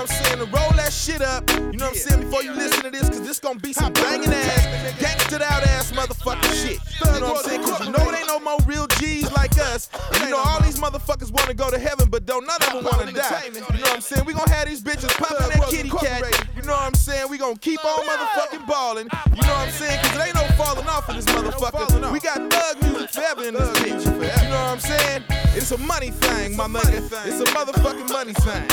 what I'm saying, to roll that shit up, you know what I'm saying, before you listen to this, cause this gonna be some banging ass, gangstered out ass motherfucking shit. You know what I'm saying, cause you know it ain't no more real G's like us. And you know all these motherfuckers wanna go to heaven, but don't none of them wanna die. You know what I'm saying, we gonna have these bitches popping that kitty cat. You know what I'm saying, we gonna keep on motherfucking balling. You know what I'm saying, cause it ain't no falling off of this motherfucker. We got thug music forever in this bitch. You know what I'm saying? It's a money thing, my nigga. It's a motherfucking money thing.